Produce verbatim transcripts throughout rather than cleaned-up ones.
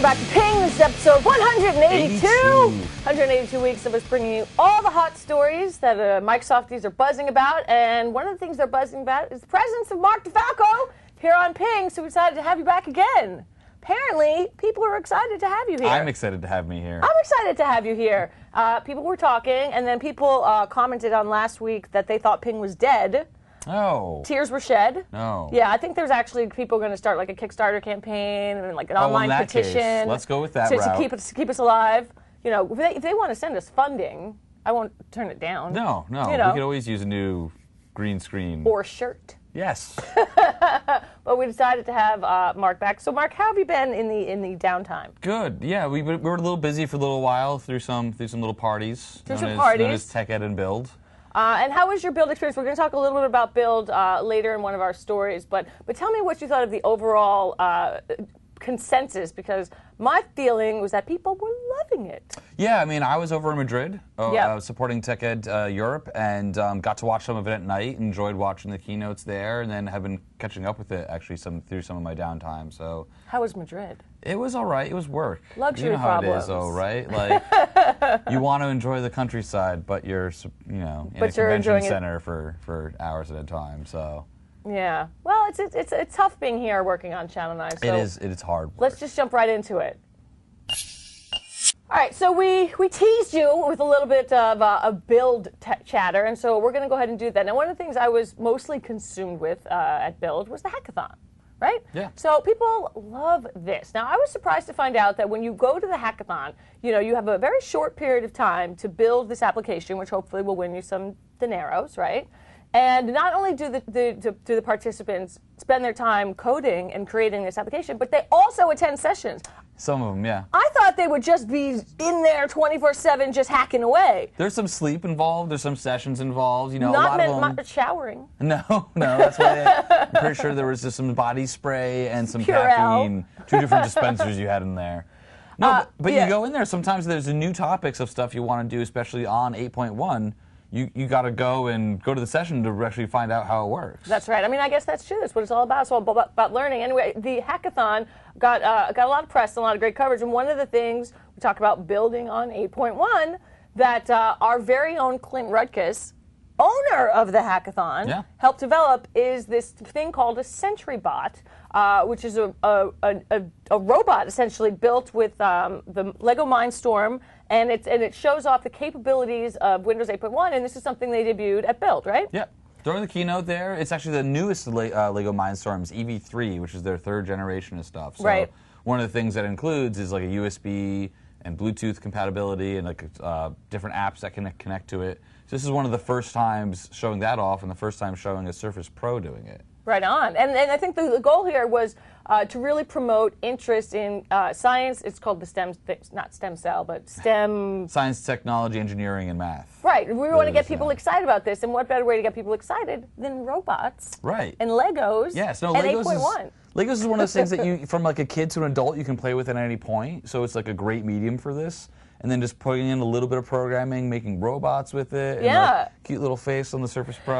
back to Ping. This is episode one hundred eighty-two. eighty-two. one hundred eighty-two weeks of us bringing you all the hot stories that uh, Microsofties are buzzing about. And one of the things they're buzzing about is the presence of Mark DeFalco here on Ping. So we decided to have you back again. Apparently, people are excited to have you here. I'm excited to have me here. I'm excited to have you here. Uh, people were talking, and then people uh, commented on last week that they thought Ping was dead. Oh. Tears were shed. No. Yeah, I think there's actually people going to start like a Kickstarter campaign and like an Oh, online in that petition. case, let's go with that to, route. to keep us to keep us alive. You know, if they, if they want to send us funding, I won't turn it down. No, no. You know. We could always use a new green screen. Or a shirt. Yes. But we decided to have uh, Mark back. So, Mark, how have you been in the in the downtime? Good. Yeah, we, we were a little busy for a little while through some through some little parties. Through known some as, parties. Known as Tech Ed and Build. Uh, and how was your build experience? We're going to talk a little bit about build uh, later in one of our stories, but but tell me what you thought of the overall uh, consensus, because my feeling was that people were loving it. Yeah, I mean, I was over in Madrid uh, Yep. uh, supporting Tech Ed uh, Europe, and um, got to watch some of it at night. Enjoyed watching the keynotes there, and then have been catching up with it actually some through some of my downtime. So How was Madrid? it was all right. It was work. Luxury you know how problems. it is, though, right? Like you want to enjoy the countryside, but you're you know in But a you're convention enjoying it- center for for hours at a time. So Yeah. Well, it's it's it's, it's tough being here working on Channel nine. So it is it is hard work. let's just jump right into it. All right, so we, we teased you with a little bit of uh, a build t- chatter, and so we're going to go ahead and do that. Now, one of the things I was mostly consumed with uh, at Build was the hackathon, right? Yeah. So people love this. Now, I was surprised to find out that when you go to the hackathon, you know, you have a very short period of time to build this application, which hopefully will win you some dineros, right? And not only do the, the do, do the participants spend their time coding and creating this application, but they also attend sessions. Some of them, yeah. I thought they would just be in there twenty-four seven just hacking away. There's some sleep involved. There's some sessions involved. You know, a Not lot meant of them. not showering. No, no, that's why they, I'm pretty sure there was just some body spray and some Purell. caffeine, two different dispensers you had in there. No, Uh, but, but yeah. you go in there, sometimes there's new topics of stuff you want to do, especially on eight point one. You you got to go and go to the session to actually find out how it works. That's right. I mean, I guess that's true. That's what it's all about. It's all about, about learning. Anyway, the hackathon got uh, got a lot of press and a lot of great coverage. And one of the things we talk about building on eight point one that uh, our very own Clint Rudkus, owner of the hackathon, Yeah. helped develop is this thing called a SentryBot, uh, which is a, a, a, a robot essentially built with um, the Lego Mindstorm, and it's and it shows off the capabilities of Windows eight point one. And this is something they debuted at Build, right? Yeah. During the keynote there, it's actually the newest Le- uh, Lego Mindstorms, E V three, which is their third generation of stuff. So Right. one of the things that includes is like a U S B and Bluetooth compatibility and like uh, different apps that can connect to it. So this is one of the first times showing that off and the first time showing a Surface Pro doing it. Right on. And, and I think the, the goal here was uh, to really promote interest in uh, science. It's called the STEM, not stem cell, but STEM. Science, technology, engineering, and math. Right. We want to get Those, people uh, excited about this. And what better way to get people excited than robots Right. and Legos Yes, no, and Legos eight point one? is Legos is one of those things that you, from like a kid to an adult, you can play with at any point. So it's like a great medium for this. And then just putting in a little bit of programming, making robots with it, and Yeah. like cute little face on the Surface Pro.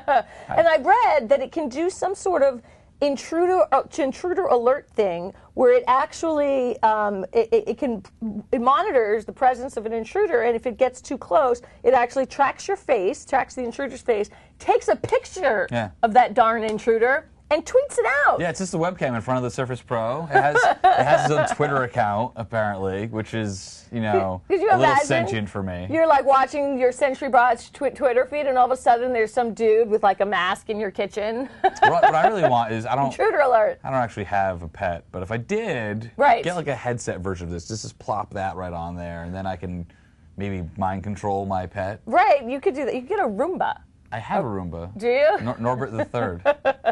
And I read that it can do some sort of intruder uh, to intruder alert thing where it actually um, it, it it can it monitors the presence of an intruder, and if it gets too close, it actually tracks your face, tracks the intruder's face, takes a picture Yeah. of that darn intruder, and tweets it out. Yeah, it's just a webcam in front of the Surface Pro. It has it has its own Twitter account apparently, which is you know Could you a little imagine? sentient for me. You're like watching your SentryBot's tw- Twitter feed, and all of a sudden there's some dude with like a mask in your kitchen. what, what I really want is I don't Intruder alert. I don't actually have a pet, but if I did, Right. get like a headset version of this. Just just plop that right on there, and then I can maybe mind control my pet. Right, you could do that. You could get a Roomba. I have a Roomba. Do you? Nor- Norbert the Third.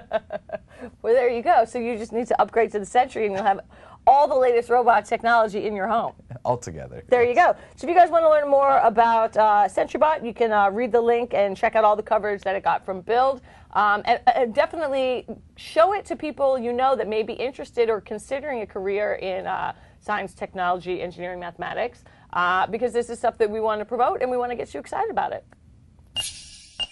Well, there you go. So you just need to upgrade to the Sentry, and you'll have all the latest robot technology in your home. Altogether. There you go. So if you guys want to learn more about uh, SentryBot, you can uh, read the link and check out all the coverage that it got from Build. Um, and, and definitely show it to people you know that may be interested or considering a career in uh, science, technology, engineering, mathematics, uh, because this is stuff that we want to promote and we want to get you excited about it.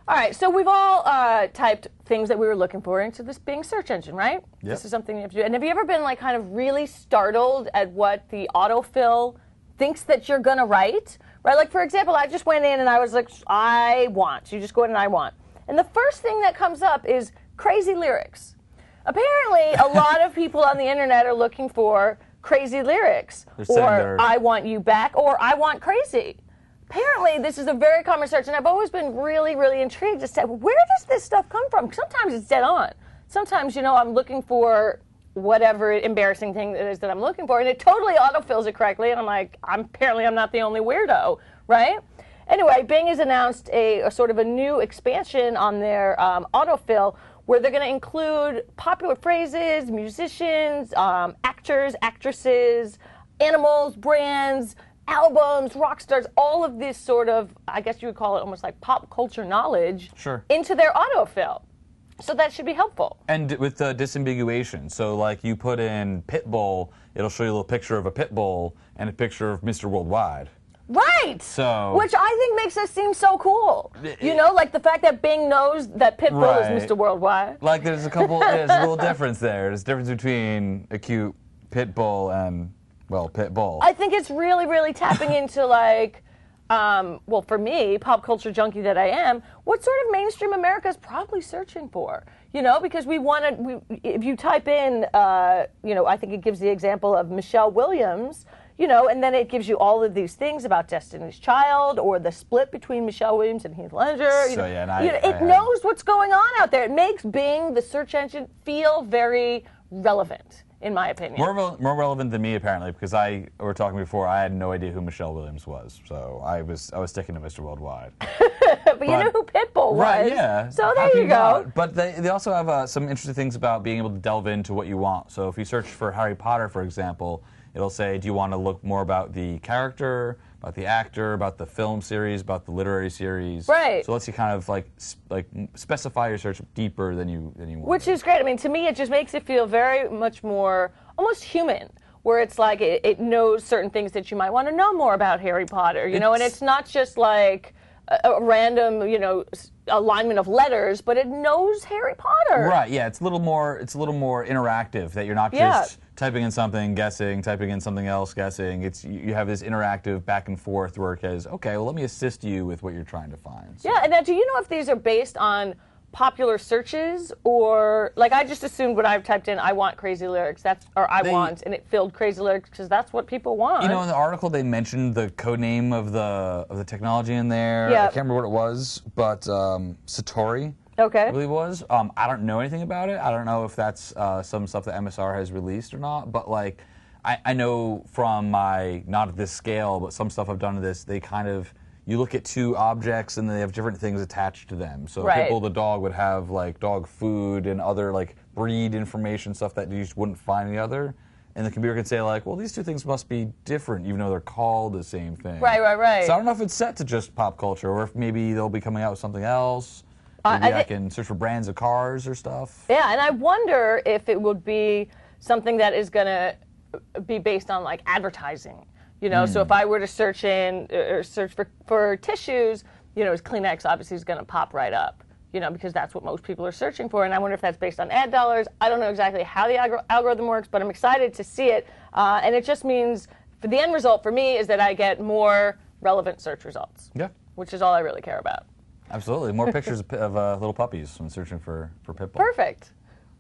All right, so we've all uh, typed things that we were looking for into this Bing search engine, right? Yep. This is something you have to do. And have you ever been like kind of really startled at what the autofill thinks that you're gonna write? Right, like for example, I just went in and I was like, I want. So you just go in and I want. And the first thing that comes up is crazy lyrics. Apparently, a lot of people on the internet are looking for crazy lyrics. They're Or their... I want you back, or I want crazy. Apparently, this is a very common search, and I've always been really, really intrigued to say, where does this stuff come from? Sometimes it's dead on. Sometimes, you know, I'm looking for whatever embarrassing thing it is that I'm looking for, and it totally autofills it correctly, and I'm like, I'm apparently I'm not the only weirdo, right? Anyway, Bing has announced a, a sort of a new expansion on their um, autofill, where they're going to include popular phrases, musicians, um, actors, actresses, animals, brands, albums, rock stars, all of this sort of, I guess you would call it almost like pop culture knowledge Sure. into their autofill. So that should be helpful. And with the disambiguation, so like you put in Pitbull, it'll show you a little picture of a pit bull and a picture of Mister Worldwide. Right! So, which I think makes us seem so cool. You know, like the fact that Bing knows that Pitbull right. is Mister Worldwide. Like there's a couple, there's a little difference there. There's a difference between a cute pit bull and, well, pit bull. I think it's really, really tapping into like, um, well, for me, pop culture junkie that I am, what sort of mainstream America is probably searching for? You know, because we want to, we, if you type in, uh, you know, I think it gives the example of Michelle Williams, you know, and then it gives you all of these things about Destiny's Child or the split between Michelle Williams and Heath Ledger. You so, know, yeah, and I, you know, it I knows what's going on out there. It makes Bing, the search engine, feel very relevant, in my opinion. More, re- more relevant than me, apparently, because I, we were talking before, I had no idea who Michelle Williams was. So I was I was sticking to Mister Worldwide. but, but you know who Pitbull was. Right, yeah. So How there can you go. not? But they, they also have uh, some interesting things about being able to delve into what you want. So if you search for Harry Potter, for example, it'll say, do you want to look more about the character, about the actor, about the film series, about the literary series? Right. So it lets you kind of like sp- like specify your search deeper than you than you want. Which is great. I mean, to me, it just makes it feel very much more almost human, where it's like it, it knows certain things that you might want to know more about Harry Potter, you know, and it's not just like a, a random, you know, s- alignment of letters, but it knows Harry Potter. Right, yeah, it's a little more it's a little more interactive, that you're not Yeah. just typing in something, guessing, typing in something else, guessing. It's you you have this interactive back and forth where it says, okay, well, let me assist you with what you're trying to find. So- Yeah, and now do you know if these are based on popular searches, or like I just assumed when I've typed in I want crazy lyrics, that's or I They- want, and it filled crazy lyrics because that's what people want. You know, in the article they mentioned the code name of the of the technology in there. Yeah. I can't remember what it was, but um, Satori, Okay. I believe it was. Um, I don't know anything about it. I don't know if that's uh, some stuff that M S R has released or not. But like, I, I know from my not at this scale, but some stuff I've done to this, they kind of you look at two objects and they have different things attached to them. So Right. Pitbull the dog would have like dog food and other like breed information, stuff that you just wouldn't find in the other. And the computer can say like, well, these two things must be different, even though they're called the same thing. Right, right, right. So I don't know if it's set to just pop culture, or if maybe they'll be coming out with something else. Uh, Maybe I I, thi- can search for brands of cars or stuff. Yeah, and I wonder if it would be something that is going to be based on like advertising. You know, so if I were to search in or search for, for tissues, you know, Kleenex obviously is going to pop right up. You know, because that's what most people are searching for, and I wonder if that's based on ad dollars. I don't know exactly how the algor- algorithm works, but I'm excited to see it, uh, and it just means for the end result for me is that I get more relevant search results. Yeah. Which is all I really care about. Absolutely. More pictures of, pi- of uh, little puppies when searching for, for Pitbull. Perfect.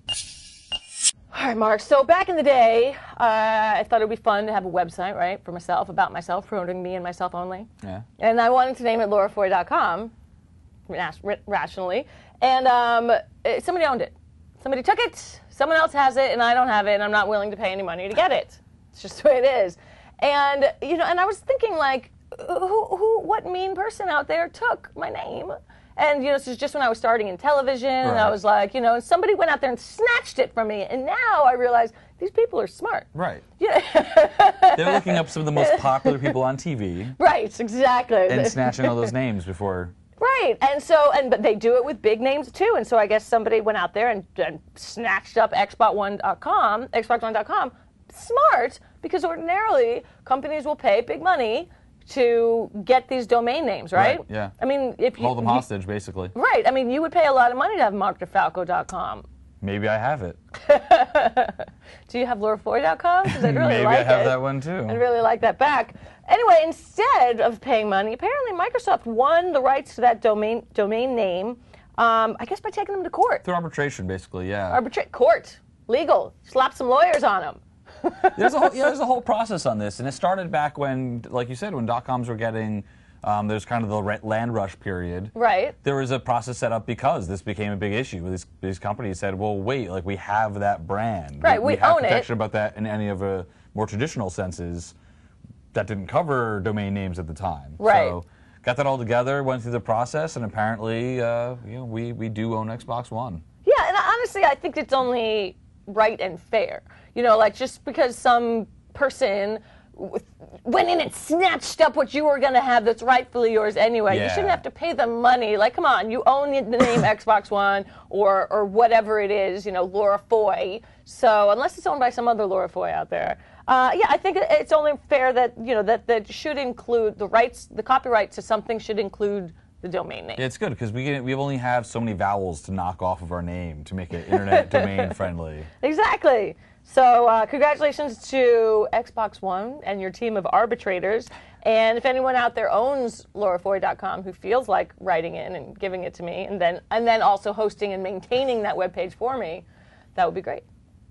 All right, Mark. So back in the day, uh, I thought it would be fun to have a website, right, for myself, about myself, promoting me and myself only. Yeah. And I wanted to name it laura foy dot com, ras- rationally. And um, eh, somebody owned it. Somebody took it, someone else has it, and I don't have it, and I'm not willing to pay any money to get it. It's just the way it is. And, you know, and I was thinking, like, who, who, what mean person out there took my name? And, you know, this is just when I was starting in television, and I Right. was like, you know, and somebody went out there and snatched it from me, and now I realize these people are smart. Right. Yeah. They're looking up some of the most popular people on T V Right, exactly. and snatching all those names before. Right, and so, and but they do it with big names too, and so I guess somebody went out there and, and snatched up Xbox One dot com, Xbox One dot com. Smart, because ordinarily companies will pay big money to get these domain names, right? Right, yeah. I mean, if you Hold them you- hostage, basically. right. I mean, you would pay a lot of money to have mark defalco dot com. Maybe I have it. Do you have laura foy dot com? Because I'd really Maybe like I have it. that one too. I'd really like that back. Anyway, instead of paying money, apparently Microsoft won the rights to that domain domain name. Um, I guess by taking them to court. Through arbitration, basically, yeah. Arbitra- court, legal. Slap some lawyers on them. There's a whole, yeah, there's a whole process on this, and it started back when, like you said, when dot-coms were getting, um, there's kind of the re- land rush period. Right. There was a process set up because this became a big issue. These, these companies said, well, wait, like we have that brand. Right, we have own it. protection about that in any of the more traditional senses that didn't cover domain names at the time. Right. So got that all together, went through the process, and apparently, uh, you know, we, we do own Xbox One. Yeah, and honestly, I think it's only right and fair. You know, like just because some person w- went in and snatched up what you were going to have that's rightfully yours anyway, you Yeah. shouldn't have to pay them money. Like, come on, you own the name Xbox One or or whatever it is, you know, Laura Foy. So unless it's owned by some other Laura Foy out there. Uh, yeah, I think it's only fair that, you know, that, that should include the rights, the copyright to something should include the domain name. Yeah, it's good because we get, we only have so many vowels to knock off of our name to make it internet domain friendly. Exactly. So uh, congratulations to Xbox One and your team of arbitrators. And if anyone out there owns laura foy dot com who feels like writing in and giving it to me and then and then also hosting and maintaining that webpage for me, that would be great.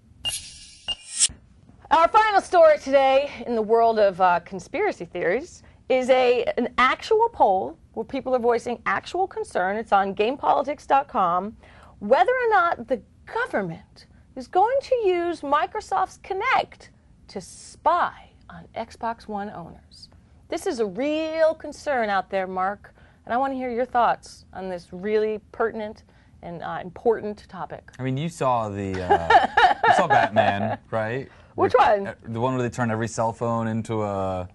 Our final story today in the world of uh, conspiracy theories is a an actual poll where people are voicing actual concern. It's on game politics dot com whether or not the government is going to use Microsoft's Kinect to spy on Xbox One owners. This is a real concern out there, Mark, and I want to hear your thoughts on this really pertinent and uh, important topic. I mean, you saw the uh, you saw Batman, right? Which Where- one? The one where they turn every cell phone into a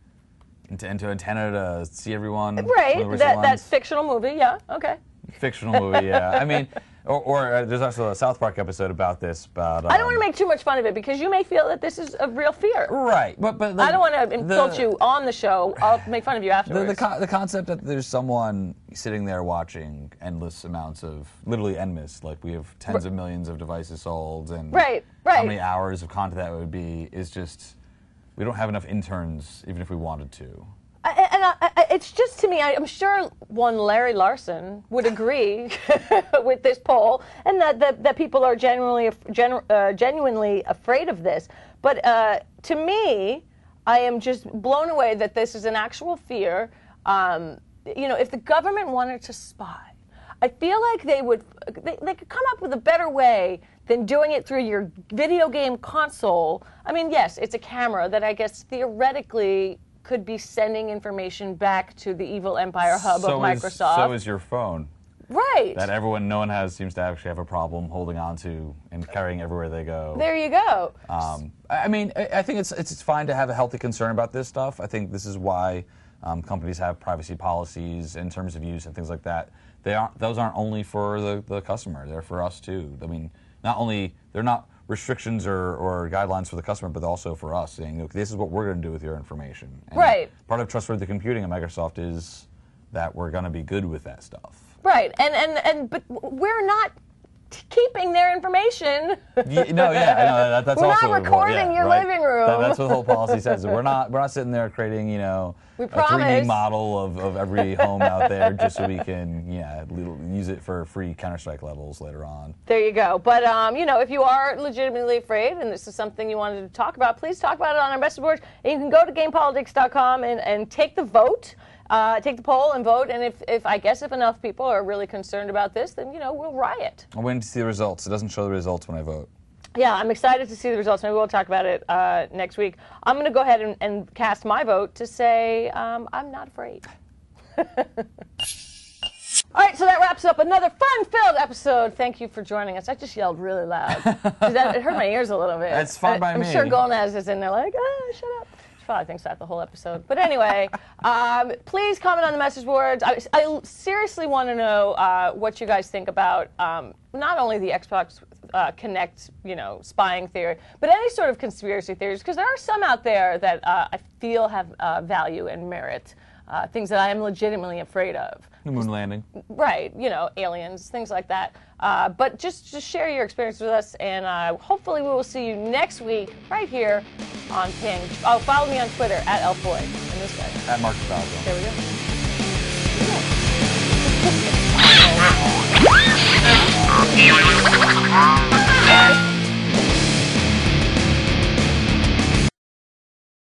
into, into antenna to see everyone. Right, where's the that, that lens? fictional movie, yeah, okay. Fictional movie, yeah. I mean, or, or uh, there's also a South Park episode about this. About um, I don't want to make too much fun of it because you may feel that this is a real fear. right, but but I don't want to insult the- you on the show. I'll make fun of you The, afterwards. the, co- the concept that there's someone sitting there watching endless amounts of, literally endless, like we have tens of millions of devices sold, and Right, how right. many hours of content that would be is just, we don't have enough interns, even if we wanted to. I- and I, I, it's just to me, I, I'm sure one Larry Larson would agree with this poll, and that, that, that people are genuinely af- genu- uh, genuinely afraid of this. But uh, to me, I am just blown away that this is an actual fear. Um, you know, if the government wanted to spy, I feel like they would they, they could come up with a better way than doing it through your video game console. I mean, yes, it's a camera that I guess theoretically could be sending information back to the evil empire hub so of is, Microsoft. so is your phone. Right. That everyone, no one has, seems to actually have a problem holding on to and carrying everywhere they go. There you go. Um, I I mean, I I think it's, it's it's fine to have a healthy concern about this stuff. I think this is why um, companies have privacy policies in terms of use and things like that. They aren't; those aren't only for the, the customer; they're for us too. I mean, not only they're not restrictions or, or guidelines for the customer, but also for us, saying, "Look, this is what we're going to do with your information." And Right. Part of trustworthy computing at Microsoft is that we're going to be good with that stuff. Right. And and and but we're not t- keeping their information. Yeah, no, yeah, I know, that, that's We're also not important, recording yeah, your right? living room. That- that's what the whole policy says. We're not, we're not sitting there creating, you know, We a three D promise. model of, of every home out there just so we can, yeah, little, use it for free Counter-Strike levels later on. There you go. But, um, you know, if you are legitimately afraid and this is something you wanted to talk about, please talk about it on our message boards. And you can go to game politics dot com and, and take the vote, uh, take the poll and vote. And if, if, I guess if enough people are really concerned about this, then, you know, we'll riot. I'm waiting to see the results. It doesn't show the results when I vote. Yeah, I'm excited to see the results. Maybe we'll talk about it uh, next week. I'm going to go ahead and, and cast my vote to say um, I'm not afraid. All right, so that wraps up another fun-filled episode. Thank you for joining us. I just yelled really loud. that, it hurt my ears a little bit. It's fine by I'm me. sure Golnaz is in there like, ah, shut up. probably thinks that the whole episode. But anyway, um, please comment on the message boards. I, I seriously want to know uh, what you guys think about um, not only the Xbox uh, Kinect, you know, spying theory, but any sort of conspiracy theories, because there are some out there that uh, I feel have uh, value and merit, uh, things that I am legitimately afraid of. The moon landing. Right, you know, aliens, things like that. Uh, but just, just share your experience with us, and uh, hopefully we will see you next week right here on Ping. Oh, follow me on Twitter, at Elfoy, and this guy. At Mark Falco. There we go. Yeah.